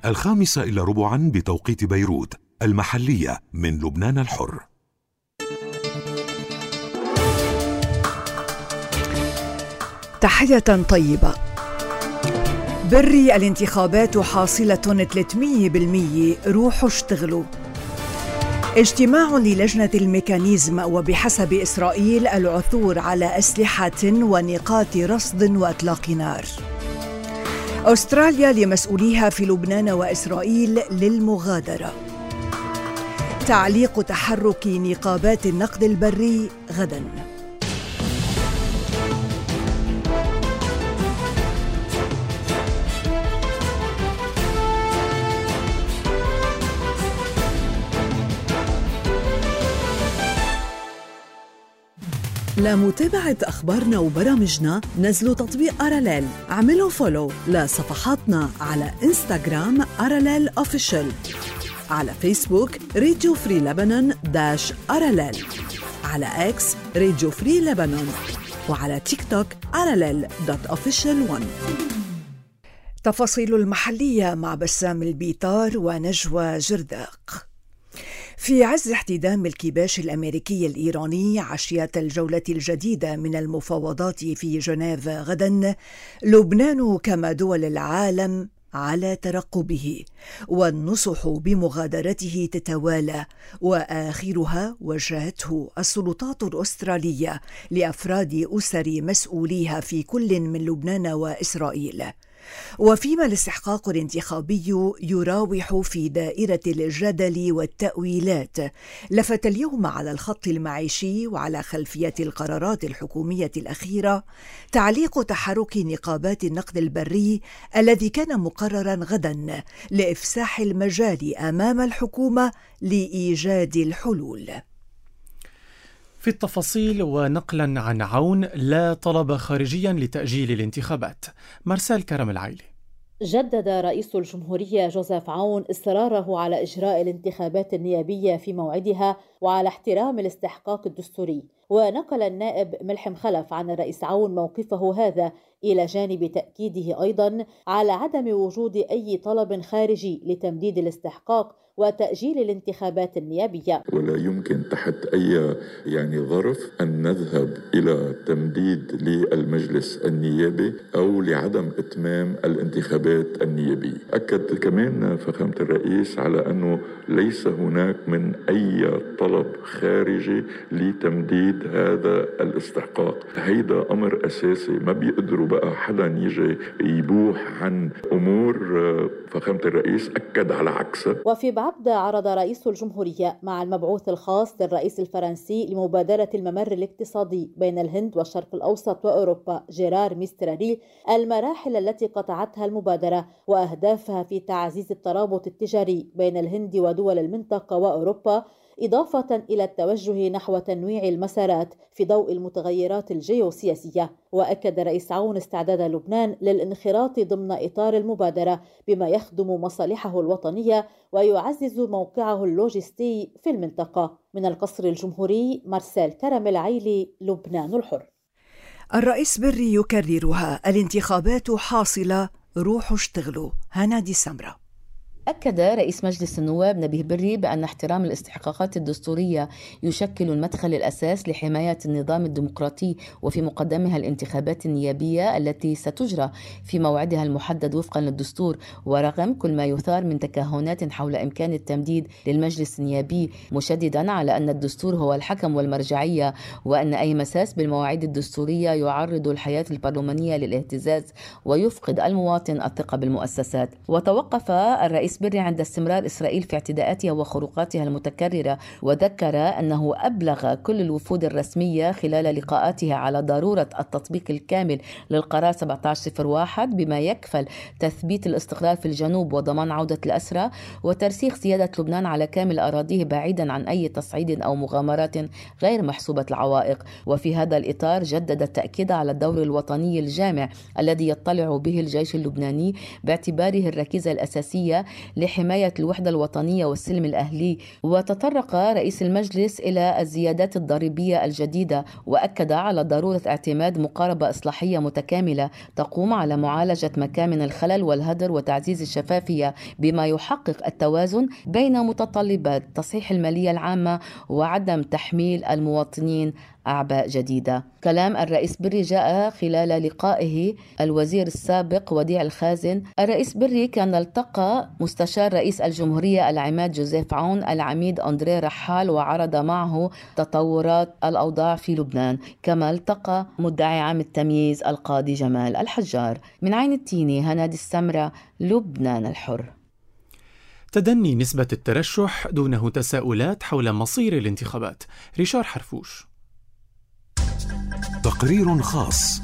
5:15 بتوقيت بيروت المحلية من لبنان الحر. تحية طيبة. بري الانتخابات حاصلة 300%، روحوا اشتغلوا. اجتماع للجنة الميكانيزم وبحسب إسرائيل العثور على أسلحة ونقاط رصد وإطلاق نار. أستراليا لمسؤوليها في لبنان وإسرائيل للمغادرة. تعليق تحرك نقابات النقد البري غداً. لمتابعة أخبارنا وبرامجنا نزلوا تطبيق أراليل. اعملوا فولو لصفحاتنا على إنستغرام أراليل أوفيشل، على فيسبوك راديو فري لبنان -أراليل، على إكس راديو فري لبنان، وعلى تيك توك aralel.official1. تفاصيل المحلية مع بسام البيطار ونجوى جرداق. في عز احتدام الكباش الأمريكي الإيراني عشية الجولة الجديدة من المفاوضات في جنيف غدا، لبنان كما دول العالم على ترقبه، والنصح بمغادرته تتوالى، وآخرها وجهته السلطات الأسترالية لأفراد أسر مسؤوليها في كل من لبنان وإسرائيل. وفيما الاستحقاق الانتخابي يراوح في دائرة الجدل والتأويلات، لفت اليوم على الخط المعيشي وعلى خلفية القرارات الحكومية الأخيرة تعليق تحرك نقابات النقد البري الذي كان مقررا غدا لإفساح المجال أمام الحكومة لإيجاد الحلول. في التفاصيل ونقلا عن عون لا طلب خارجيا لتأجيل الانتخابات، مرسال كرم العيلي. جدد رئيس الجمهورية جوزيف عون إصراره على إجراء الانتخابات النيابية في موعدها وعلى احترام الاستحقاق الدستوري، ونقل النائب ملحم خلف عن الرئيس عون موقفه هذا إلى جانب تأكيده أيضا على عدم وجود أي طلب خارجي لتمديد الاستحقاق وتأجيل الانتخابات النيابية. ولا يمكن تحت أي ظرف أن نذهب إلى تمديد للمجلس النيابي أو لعدم إتمام الانتخابات النيابية. أكد كمان فخامة الرئيس على أنه ليس هناك من أي طلب خارجي لتمديد هذا الاستحقاق. هيدا أمر أساسي، ما بيقدروا بقى حدا يجي يبوح عن أمور فخامة الرئيس أكد على عكسه. وفي بعبدة عرض رئيس الجمهورية مع المبعوث الخاص للرئيس الفرنسي لمبادرة الممر الاقتصادي بين الهند والشرق الأوسط وأوروبا جيرار ميسترالي المراحل التي قطعتها المبادرة وأهدافها في تعزيز الترابط التجاري بين الهند ودول المنطقة وأوروبا، إضافة إلى التوجه نحو تنويع المسارات في ضوء المتغيرات الجيوسياسية. وأكد رئيس عون استعداد لبنان للانخراط ضمن إطار المبادرة بما يخدم مصالحه الوطنية ويعزز موقعه اللوجستي في المنطقة. من القصر الجمهوري، مرسال كرم العيلي، لبنان الحر. الرئيس بري يكررها: الانتخابات حاصلة، روحوا اشتغلوا. هنادي سمرة. أكد رئيس مجلس النواب نبيه بري بأن احترام الاستحقاقات الدستورية يشكل المدخل الأساس لحماية النظام الديمقراطي وفي مقدمها الانتخابات النيابية التي ستجرى في موعدها المحدد وفقا للدستور، ورغم كل ما يثار من تكهنات حول إمكان التمديد للمجلس النيابي، مشددا على أن الدستور هو الحكم والمرجعية، وأن أي مساس بالمواعيد الدستورية يعرض الحياة البرلمانية للاهتزاز ويفقد المواطن الثقة بالمؤسسات. وتوقف الرئيس بري عند استمرار إسرائيل في اعتداءاتها وخروقاتها المتكررة، وذكر أنه أبلغ كل الوفود الرسمية خلال لقاءاتها على ضرورة التطبيق الكامل للقرار 1701 بما يكفل تثبيت الاستقرار في الجنوب وضمان عودة الأسرى وترسيخ سيادة لبنان على كامل أراضيه بعيدا عن أي تصعيد أو مغامرات غير محسوبة العوائق. وفي هذا الإطار جدد التأكيد على الدور الوطني الجامع الذي يطلع به الجيش اللبناني باعتباره الركيزة الأساسية لحماية الوحدة الوطنية والسلم الأهلي. وتطرق رئيس المجلس إلى الزيادات الضريبية الجديدة، وأكد على ضرورة اعتماد مقاربة إصلاحية متكاملة تقوم على معالجة مكامن الخلل والهدر وتعزيز الشفافية بما يحقق التوازن بين متطلبات تصحيح المالية العامة وعدم تحميل المواطنين أعباء جديدة. كلام الرئيس بري جاء خلال لقائه الوزير السابق وديع الخازن. الرئيس بري كان التقى مستشار رئيس الجمهورية العماد جوزيف عون العميد أندري رحال وعرض معه تطورات الأوضاع في لبنان. كما التقى مدعي عام التمييز القاضي جمال الحجار. من عين التيني، هنادي السمرة، لبنان الحر. تدني نسبة الترشح دونه تساؤلات حول مصير الانتخابات. ريشار حرفوش. تقرير خاص.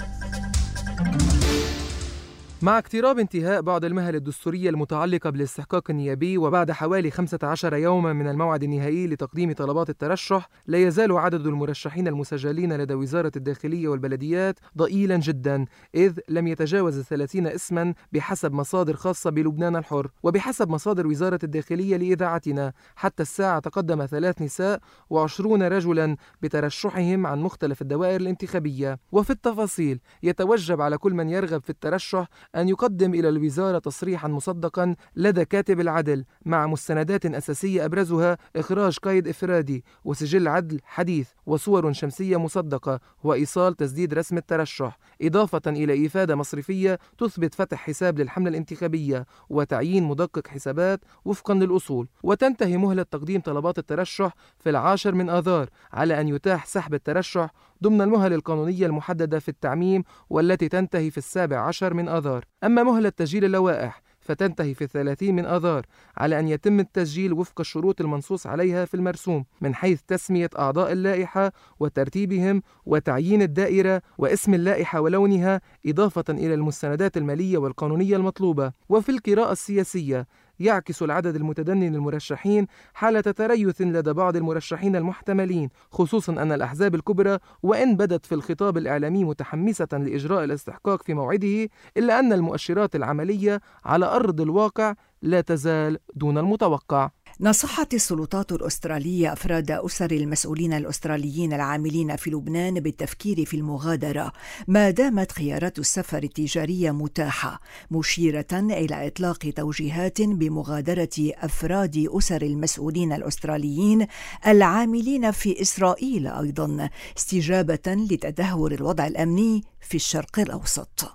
مع اقتراب انتهاء بعض المهل الدستورية المتعلقة بالاستحقاق النيابي، وبعد حوالي 15 يوما من الموعد النهائي لتقديم طلبات الترشح، لا يزال عدد المرشحين المسجلين لدى وزارة الداخلية والبلديات ضئيلا جدا، إذ لم يتجاوز 30 اسما بحسب مصادر خاصة بلبنان الحر. وبحسب مصادر وزارة الداخلية لإذاعتنا، حتى الساعة تقدم 3 نساء و20 رجلا بترشحهم عن مختلف الدوائر الانتخابية. وفي التفاصيل، يتوجب على كل من يرغب في الترشح أن يقدم إلى الوزارة تصريحا مصدقا لدى كاتب العدل مع مستندات أساسية أبرزها إخراج قيد إفرادي وسجل عدل حديث وصور شمسية مصدقة وإيصال تسديد رسم الترشح، إضافة إلى إفادة مصرفية تثبت فتح حساب للحملة الانتخابية وتعيين مدقق حسابات وفقا للأصول. وتنتهي مهلة تقديم طلبات الترشح في 10 من آذار، على أن يتاح سحب الترشح ضمن المهل القانونية المحددة في التعميم، والتي تنتهي في 17 من آذار. أما مهلة تسجيل اللوائح فتنتهي في 30 من آذار، على أن يتم التسجيل وفق الشروط المنصوص عليها في المرسوم، من حيث تسمية أعضاء اللائحة وترتيبهم وتعيين الدائرة واسم اللائحة ولونها، إضافة إلى المستندات المالية والقانونية المطلوبة. وفي القراءة السياسية، يعكس العدد المتدني للمرشحين حالة تريث لدى بعض المرشحين المحتملين، خصوصا أن الأحزاب الكبرى وإن بدت في الخطاب الإعلامي متحمسة لإجراء الاستحقاق في موعده، إلا أن المؤشرات العملية على أرض الواقع لا تزال دون المتوقع. نصحت السلطات الأسترالية أفراد أسر المسؤولين الأستراليين العاملين في لبنان بالتفكير في المغادرة ما دامت خيارات السفر التجارية متاحة، مشيرة إلى إطلاق توجيهات بمغادرة أفراد أسر المسؤولين الأستراليين العاملين في إسرائيل أيضا، استجابة لتدهور الوضع الأمني في الشرق الأوسط.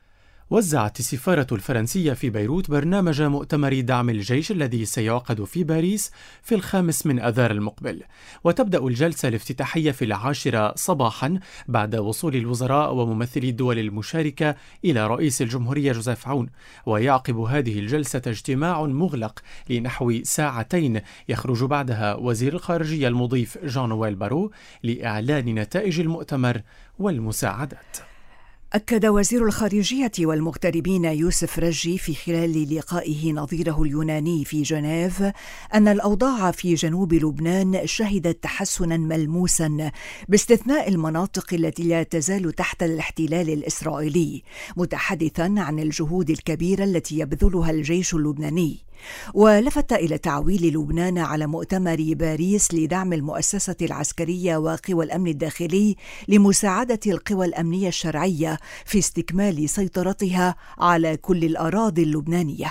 وزعت السفارة الفرنسية في بيروت برنامج مؤتمر دعم الجيش الذي سيعقد في باريس في 5 من آذار المقبل، وتبدأ الجلسة الافتتاحية في 10 صباحا بعد وصول الوزراء وممثلي الدول المشاركة إلى رئيس الجمهورية جوزيف عون. ويعقب هذه الجلسة اجتماع مغلق لنحو 2 ساعات يخرج بعدها وزير الخارجية المضيف جان نويل بارو لإعلان نتائج المؤتمر والمساعدات. أكد وزير الخارجية والمغتربين يوسف رجي في خلال لقائه نظيره اليوناني في جنيف أن الأوضاع في جنوب لبنان شهدت تحسنا ملموسا باستثناء المناطق التي لا تزال تحت الاحتلال الإسرائيلي، متحدثا عن الجهود الكبيرة التي يبذلها الجيش اللبناني. ولفت إلى تعويل لبنان على مؤتمر باريس لدعم المؤسسة العسكرية وقوى الأمن الداخلي لمساعدة القوى الأمنية الشرعية في استكمال سيطرتها على كل الأراضي اللبنانية.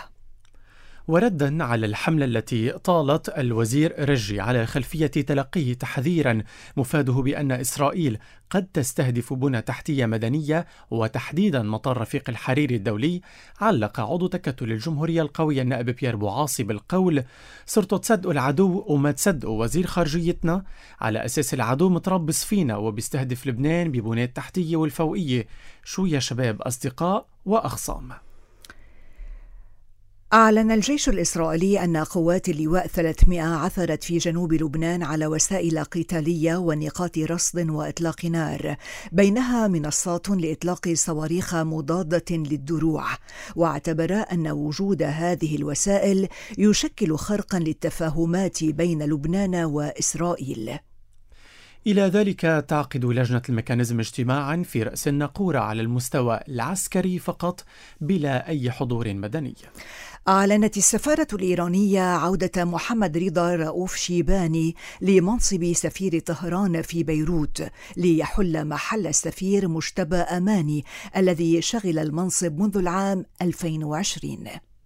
وردا على الحملة التي طالت الوزير رجي على خلفية تلقيه تحذيرا مفاده بأن إسرائيل قد تستهدف بنى تحتية مدنية وتحديدا مطار رفيق الحريري الدولي، علق عضو تكتل الجمهورية القوية النائب بيير بوعاصي بالقول: صرتوا تصدقوا العدو وما تصدقوا وزير خارجيتنا، على أساس العدو متربص فينا وبيستهدف لبنان ببنى التحتية والفوقية. شو يا شباب، أصدقاء وأخصام. أعلن الجيش الإسرائيلي أن قوات اللواء 300 عثرت في جنوب لبنان على وسائل قتالية ونقاط رصد وإطلاق نار، بينها منصات لإطلاق صواريخ مضادة للدروع، واعتبر أن وجود هذه الوسائل يشكل خرقا للتفاهمات بين لبنان وإسرائيل. إلى ذلك تعقد لجنة الميكانيزم اجتماعا في رأس الناقورة على المستوى العسكري فقط بلا أي حضور مدني. أعلنت السفارة الإيرانية عودة محمد رضا رؤوف شيباني لمنصب سفير طهران في بيروت ليحل محل السفير مجتبى أماني الذي شغل المنصب منذ العام 2020.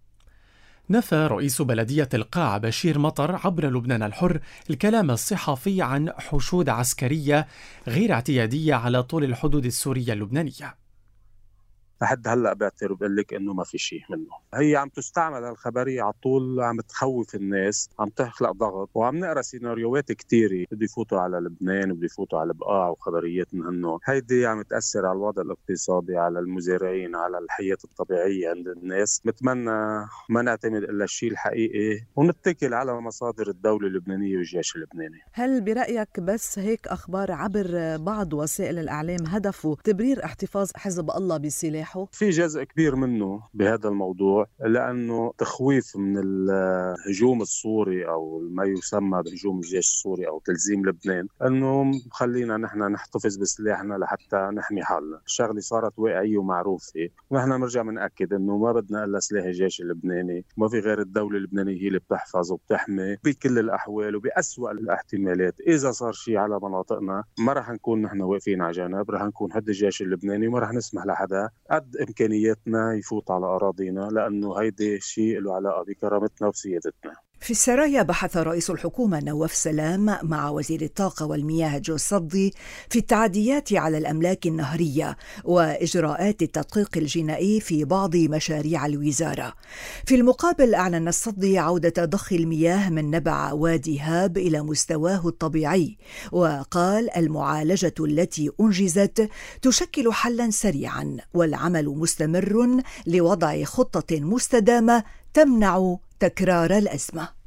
نفى رئيس بلدية القاع بشير مطر عبر لبنان الحر الكلام الصحفي عن حشود عسكرية غير اعتيادية على طول الحدود السورية اللبنانية. لحد هلا بعترف بقول لك انه ما في شيء منه. هي عم تستعمل الخبريه على طول، عم تخوف الناس، عم تخلق ضغط، وعم نقرا سيناريوهات كثيره بده يفوتوا على لبنان، بده يفوتوا على البقاع وخبريات من هالنوع. هيدي عم تاثر على الوضع الاقتصادي، على المزارعين، على الحياه الطبيعيه عند الناس. بتمنى ما نعتمد الا الشيء الحقيقي ونتكل على مصادر الدوله اللبنانيه والجيش اللبناني. هل برايك بس هيك اخبار عبر بعض وسائل الاعلام هدفه تبرير احتفاظ حزب الله بسلاح؟ في جزء كبير منه بهذا الموضوع، لأنه تخويف من الهجوم السوري أو ما يسمى بهجوم الجيش السوري أو تلزيم لبنان، أنه خلينا نحن نحتفظ بسلاحنا لحتى نحمي حالنا. الشغلة صارت واقعية ومعروفة، ونحن نرجع منأكد أنه ما بدنا إلا سلاح الجيش اللبناني، ما في غير الدولة اللبنانية هي اللي بتحفظ وبتحمي بكل الأحوال وبأسوأ الاحتمالات. إذا صار شيء على مناطقنا ما رح نكون نحن واقفين على جنب، رح نكون هد الجيش اللبناني وما رح نسمح لحدا قد إمكانياتنا يفوت على أراضينا، لأنه هيدا شيء له علاقة بكرامتنا وسيادتنا. في السرايا بحث رئيس الحكومة نواف سلام مع وزير الطاقة والمياه جو الصدي في التعديات على الأملاك النهرية وإجراءات التدقيق الجنائي في بعض مشاريع الوزارة. في المقابل أعلن الصدي عودة ضخ المياه من نبع وادي هاب إلى مستواه الطبيعي، وقال المعالجة التي أنجزت تشكل حلا سريعا والعمل مستمر لوضع خطة مستدامة تمنع تكرار الأزمة.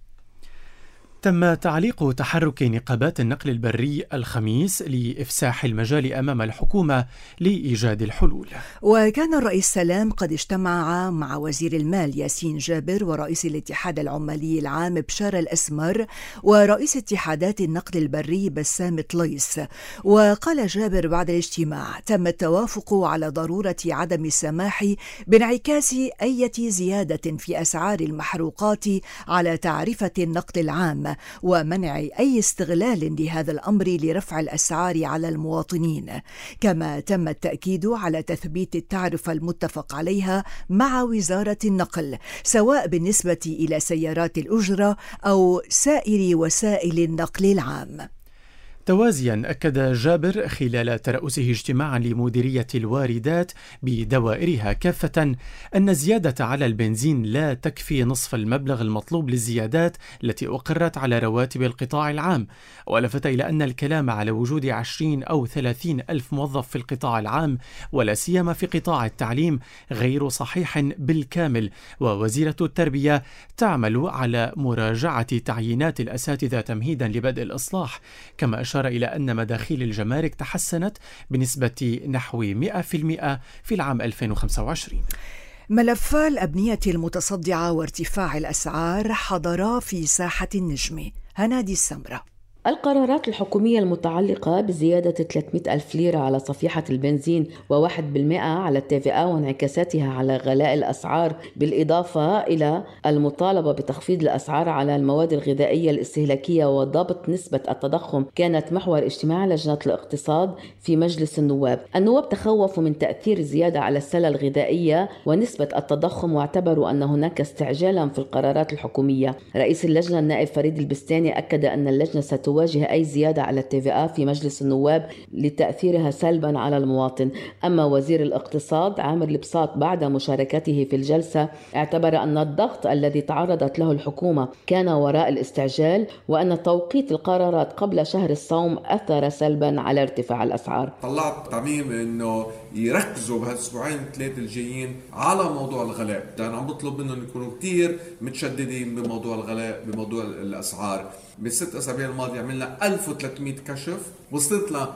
تم تعليق تحرك نقابات النقل البري الخميس لإفساح المجال أمام الحكومة لإيجاد الحلول. وكان الرئيس سلام قد اجتمع مع وزير المال ياسين جابر ورئيس الاتحاد العمالي العام بشار الأسمر ورئيس اتحادات النقل البري بسام طليس. وقال جابر بعد الاجتماع تم التوافق على ضرورة عدم السماح بانعكاس أي زيادة في أسعار المحروقات على تعرفة النقل العام ومنع أي استغلال لهذا الأمر لرفع الأسعار على المواطنين. كما تم التأكيد على تثبيت التعرفة المتفق عليها مع وزارة النقل سواء بالنسبة إلى سيارات الأجرة أو سائر وسائل النقل العام. توازيا أكد جابر خلال ترأسه اجتماعا لمديرية الواردات بدوائرها كافة أن الزيادة على البنزين لا تكفي نصف المبلغ المطلوب للزيادات التي أقرت على رواتب القطاع العام، ولفت إلى أن الكلام على وجود 20 أو 30 ألف موظف في القطاع العام ولا سيما في قطاع التعليم غير صحيح بالكامل، ووزيرة التربية تعمل على مراجعة تعيينات الأساتذة تمهيدا لبدء الإصلاح. كما أشار إلى أن مداخيل الجمارك تحسنت بنسبة نحو 100% في العام 2025. ملفا الأبنية المتصدعة وارتفاع الأسعار حضرا في ساحة النجم. هنادي السمرة. القرارات الحكومية المتعلقة بزيادة 300 ألف ليرة على صفيحة البنزين و1% على الTVA وانعكاساتها على غلاء الأسعار، بالإضافة إلى المطالبة بتخفيض الأسعار على المواد الغذائية الاستهلاكية وضبط نسبة التضخم، كانت محور اجتماع لجنة الاقتصاد في مجلس النواب. النواب تخوفوا من تأثير الزيادة على السلة الغذائية ونسبة التضخم، واعتبروا أن هناك استعجالا في القرارات الحكومية. رئيس اللجنة النائب فريد البستاني أكد أن اللجنة ستواجه أي زيادة على الTVA في مجلس النواب لتأثيرها سلبا على المواطن. أما وزير الاقتصاد عامر البساط بعد مشاركته في الجلسة اعتبر أن الضغط الذي تعرضت له الحكومة كان وراء الاستعجال، وأن توقيت القرارات قبل شهر الصوم أثر سلبا على ارتفاع الأسعار. طلعت تعميم أنه يركزوا بهالأسبوعين 3 الجايين على موضوع الغلاء، لأن عم بطلب منهم يكونوا كتير متشددين بموضوع الغلاء بموضوع الأسعار. بالست أسابيع الماضية عملنا 1300 كشف، وصلت لنا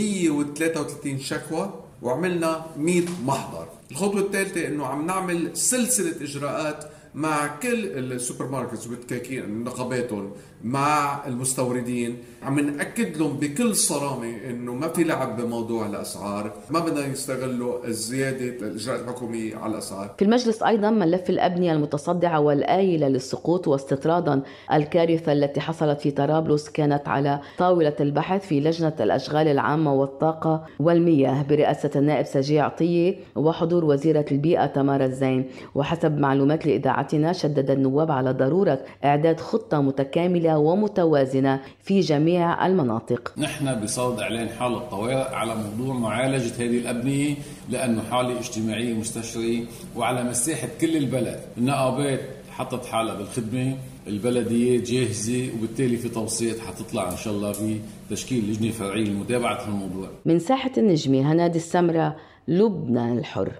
133 شكوى، وعملنا 100 محضر. الخطوة الثالثة إنه عم نعمل سلسلة إجراءات مع كل السوبر ماركتس والدكاكين نقاباتهم مع المستوردين عم نأكد لهم بكل صرامة إنه ما في لعب بموضوع الأسعار، ما بدنا يستغلوا الزيادة الإجراءات الحكومية على الأسعار. في المجلس أيضا ملف الأبنية المتصدعة والآيلة للسقوط واستطرادا الكارثة التي حصلت في طرابلس كانت على طاولة البحث في لجنة الأشغال العامة والطاقة والمياه برئاسة النائب سجيع عطية وحضور وزيرة البيئة تمارا الزين. وحسب معلومات لإذاعتنا شدد النواب على ضرورة إعداد خطة متكاملة ومتوازنة في جميع المناطق. نحن بصدد إعلان حالة طوارئ على موضوع معالجة هذه الأبنية لأنه حالة اجتماعية مستشرية وعلى مساحة كل البلد. النقابات حطت حالها بالخدمة، البلديات جاهزة، وبالتالي في توصيات حتطلع إن شاء الله بتشكيل لجنة فرعية لمتابعة الموضوع. من ساحة النجمة هنادي السمرة، لبنان الحر.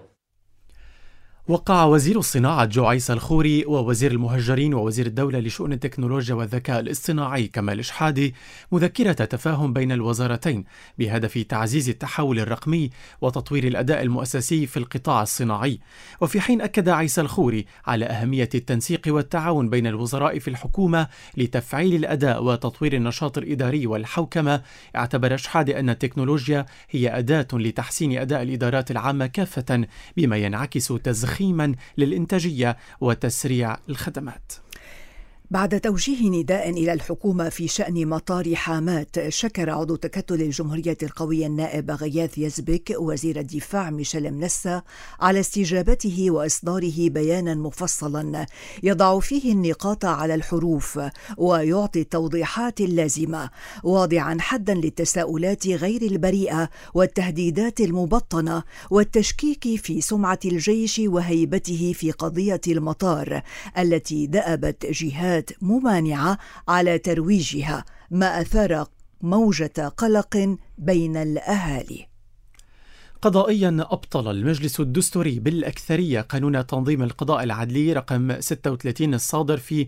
وقع وزير الصناعة جوعيس الخوري ووزير المهجرين ووزير الدولة لشؤون التكنولوجيا والذكاء الاصطناعي كمال شحادة مذكرة تفاهم بين الوزارتين بهدف تعزيز التحول الرقمي وتطوير الأداء المؤسسي في القطاع الصناعي. وفي حين أكد عيسى الخوري على أهمية التنسيق والتعاون بين الوزراء في الحكومة لتفعيل الأداء وتطوير النشاط الإداري والحوكمة، اعتبر شحادة أن التكنولوجيا هي أداة لتحسين أداء الإدارات العامة كافة بما ينعكس تزخيما للإنتاجية وتسريع الخدمات. بعد توجيه نداء إلى الحكومة في شأن مطار حامات، شكر عضو تكتل الجمهورية القوي النائب غياث يزبك وزير الدفاع ميشيل منسا على استجابته وإصداره بيانا مفصلا يضع فيه النقاط على الحروف ويعطي التوضيحات اللازمة، واضعا حدا للتساؤلات غير البريئة والتهديدات المبطنة والتشكيك في سمعة الجيش وهيبته في قضية المطار التي دأبت جهات ممانعة على ترويجها، ما أثار موجة قلق بين الأهالي. قضائيا أبطل المجلس الدستوري بالأكثرية قانون تنظيم القضاء العدلي رقم 36 الصادر في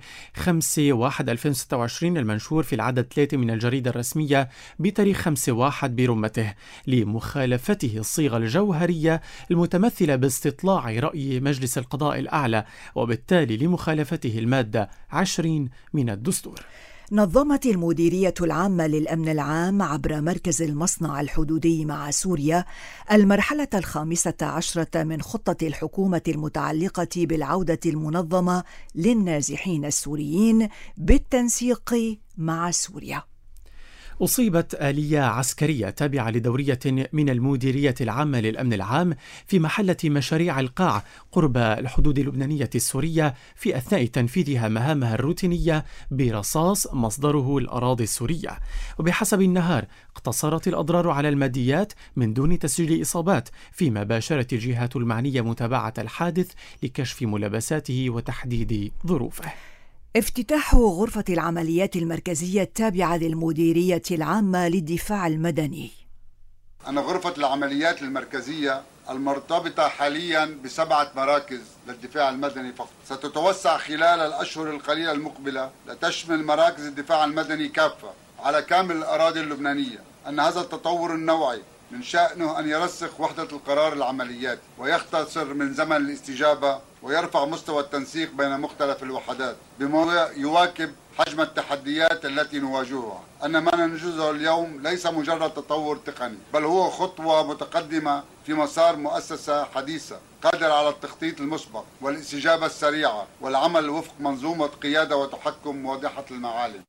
5/1/2026 المنشور في العدد 3 من الجريدة الرسمية بتاريخ 5/1 برمته، لمخالفته الصيغة الجوهرية المتمثلة باستطلاع رأي مجلس القضاء الأعلى، وبالتالي لمخالفته المادة 20 من الدستور. نظمت المديرية العامة للأمن العام عبر مركز المصنع الحدودي مع سوريا المرحلة 15 من خطة الحكومة المتعلقة بالعودة المنظمة للنازحين السوريين بالتنسيق مع سوريا. أصيبت آلية عسكرية تابعة لدورية من المديرية العامة للأمن العام في محلة مشاريع القاع قرب الحدود اللبنانية السورية في أثناء تنفيذها مهامها الروتينية برصاص مصدره الأراضي السورية. وبحسب النهار اقتصرت الأضرار على الماديات من دون تسجيل إصابات، فيما باشرت الجهات المعنية متابعة الحادث لكشف ملابساته وتحديد ظروفه. افتتاح غرفة العمليات المركزية التابعة للمديرية العامة للدفاع المدني. أن غرفة العمليات المركزية المرتبطة حاليا ب7 مراكز للدفاع المدني فقط ستتوسع خلال الأشهر القليلة المقبلة لتشمل مراكز الدفاع المدني كافة على كامل الأراضي اللبنانية. أن هذا التطور النوعي من شأنه أن يرسخ وحدة القرار العمليات ويختصر من زمن الاستجابة ويرفع مستوى التنسيق بين مختلف الوحدات بما يواكب حجم التحديات التي نواجهها. أن ما ننجزه اليوم ليس مجرد تطور تقني، بل هو خطوة متقدمة في مسار مؤسسة حديثة قادرة على التخطيط المسبق والاستجابة السريعة والعمل وفق منظومة قيادة وتحكم واضحة المعالم.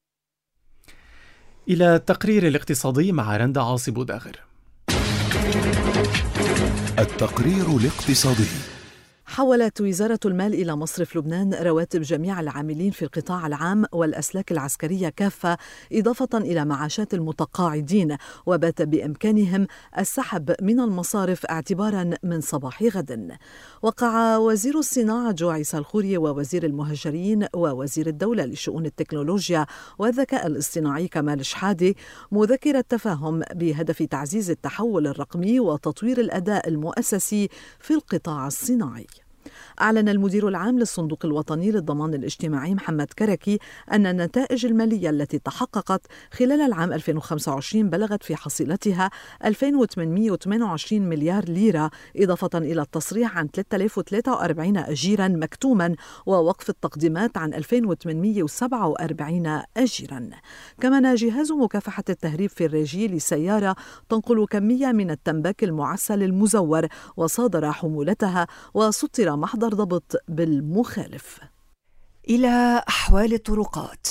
إلى التقرير الاقتصادي مع رندا عاصي بوداغر. التقرير الاقتصادي. حولت وزارة المال إلى مصرف لبنان رواتب جميع العاملين في القطاع العام والأسلاك العسكرية كافة، إضافة إلى معاشات المتقاعدين، وبات بإمكانهم السحب من المصارف اعتبارا من صباح غد. وقع وزير الصناعة جوعيس الخوري ووزير المهجرين ووزير الدولة لشؤون التكنولوجيا والذكاء الاصطناعي كمال شحادة مذكرة تفاهم بهدف تعزيز التحول الرقمي وتطوير الأداء المؤسسي في القطاع الصناعي. أعلن المدير العام للصندوق الوطني للضمان الاجتماعي محمد كركي أن النتائج المالية التي تحققت خلال العام 2025 بلغت في حصيلتها 2828 مليار ليرة، إضافة إلى التصريح عن 3043 أجيرا مكتوما ووقف التقديمات عن 2847 أجيرا. كمان جهاز مكافحة التهريب في الريجي لسيارة تنقل كمية من التمباك المعسل المزور وصادر حمولتها، وسطر محضر ضبط بالمخالف. إلى أحوال الطرقات.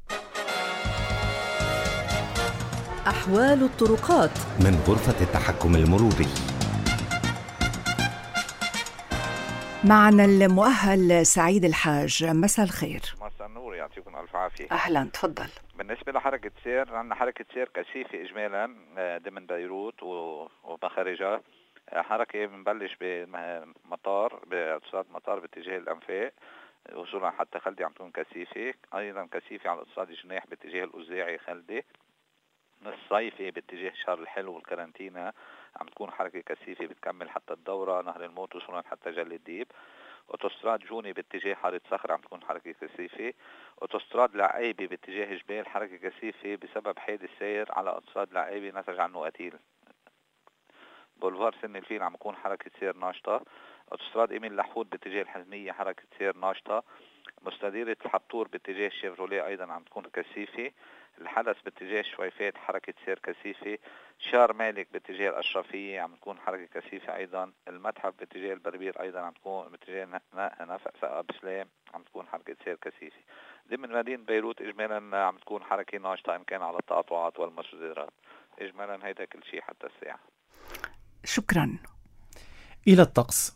أحوال الطرقات من غرفة التحكم المروري. معنا المؤهل سعيد الحاج، مساء الخير. مساء النور، يعطيكم ألف عافية. أهلا، تفضل. بالنسبة لحركة سير، عندنا حركة سير كثيفة إجمالا ضمن بيروت ومخارجها. حركة بنبلش بمطار، باتصالات مطار باتجاه الأنفاق وصولا حتى خلدي عم تكون كثيفة، أيضا كثيفة على الاقتصاد جناح باتجاه الأوزاعي خلدي. من الصيفي باتجاه شهر الحلو والكارنتينا عم تكون حركة كثيفة بتكمل حتى الدورة نهر الموت وصولا حتى جل الديب. اوتوستراد جوني باتجاه حارة صخر عم تكون حركة كثيفة. اوتوستراد العقيبي باتجاه جبال حركة كثيفة بسبب حادث سير على اوتوستراد العقيبي نتج عنه قتيل. بولفار سن الفيل عم يكون حركة سير ناشطة. اوتوستراد إيميل لحود باتجاه الحزمية حركة سير ناشطة. مستديرة الحطور باتجاه شيفروليه أيضا عم تكون كثيفة. الحدث باتجاه شويفات حركة سير كثيفة. شار مالك باتجاه الأشرفية عم تكون حركة كثيفة أيضا. المتحف باتجاه البربير أيضا عم تكون باتجاه نفق سقا بسلام عم تكون حركة سير كثيفة. ضمن مدينة بيروت إجمالا عم تكون حركة ناشطة إن كان على التقاطعات والمسودات. إجمالا هيدا كل شيء حتى الساعة. شكرا. إلى الطقس.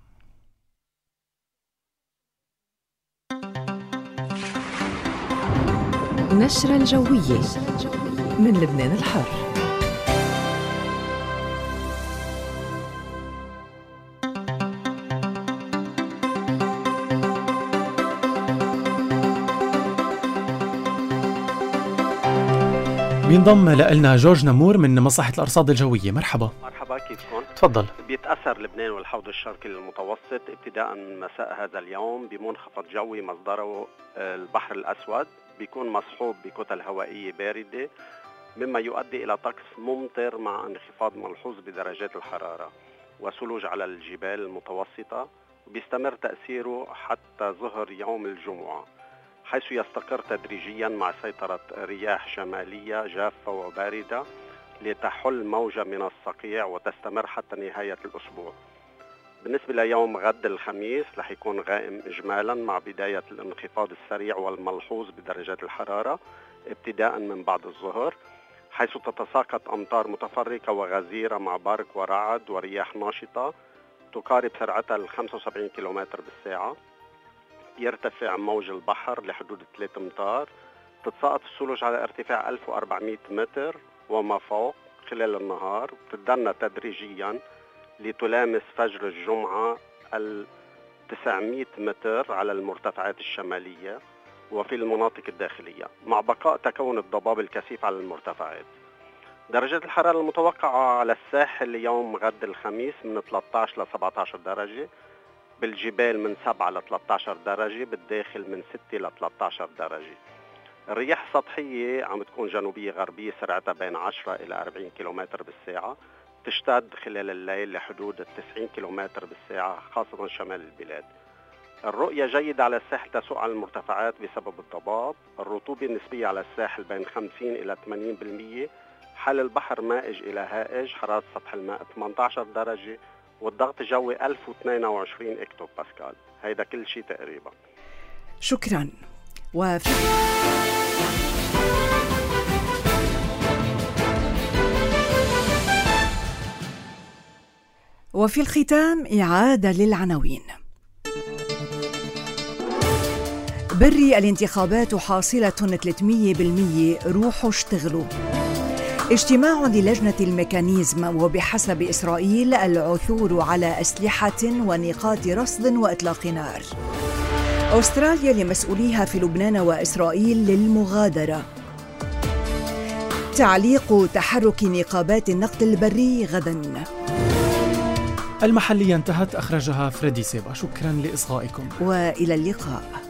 نشرة الجوية من لبنان الحر. بينضم لنا جورج نمور من مصلحة الأرصاد الجوية. مرحبا. مرحبا، كيفكم؟ تفضل. بيتأثر لبنان والحوض الشرقي للمتوسط ابتداء من مساء هذا اليوم بمنخفض جوي مصدره البحر الأسود، بيكون مصحوب بكتل هوائية باردة مما يؤدي إلى طقس ممطر مع انخفاض ملحوظ بدرجات الحرارة وثلوج على الجبال المتوسطة، وبيستمر تأثيره حتى ظهر يوم الجمعة، حيث يستقر تدريجيا مع سيطرة رياح شمالية جافة وباردة لتحل موجة من الصقيع وتستمر حتى نهاية الأسبوع. بالنسبة ليوم غد الخميس رح يكون غائم إجمالا مع بداية الانخفاض السريع والملحوظ بدرجات الحرارة ابتداء من بعد الظهر، حيث تتساقط أمطار متفرقة وغزيرة مع برق ورعد ورياح ناشطة تقارب سرعتها 75 كيلومتر بالساعة. يرتفع موج البحر لحدود 3 أمتار، تتساقط الثلوج على ارتفاع 1400 متر وما فوق خلال النهار، بتدنى تدريجيا لتلامس فجر الجمعة 900 متر على المرتفعات الشمالية وفي المناطق الداخلية، مع بقاء تكون الضباب الكثيف على المرتفعات. درجة الحرارة المتوقعة على الساحل يوم غد الخميس من 13 ل 17 درجة، بالجبال من 7 ل 13 درجة، بالداخل من 6 ل 13 درجة. الرياح السطحية عم تكون جنوبية غربية سرعتها بين 10 إلى 40 كيلومتر بالساعة، تشتد خلال الليل لحدود 90 كيلومتر بالساعة خاصة شمال البلاد. الرؤية جيدة على الساحل تسوق على المرتفعات بسبب الضباب. الرطوبة النسبية على الساحل بين 50 إلى 80%. حال البحر مائج إلى هائج، حرارة سطح الماء 18 درجة، والضغط الجوي 1022 اكتو باسكال. هيدا كل شيء تقريبا. شكرا. وفي الختام إعادة للعناوين. بري الانتخابات حاصلة 300%، روحوا اشتغلوا. اجتماع للجنة الميكانيزم، وبحسب إسرائيل العثور على أسلحة ونقاط رصد وإطلاق نار. أستراليا لمسؤوليها في لبنان وإسرائيل للمغادرة. تعليق تحرك نقابات النقل البري غدا. المحلية انتهت، أخرجها فريدي سيبا. شكرا لإصغائكم وإلى اللقاء.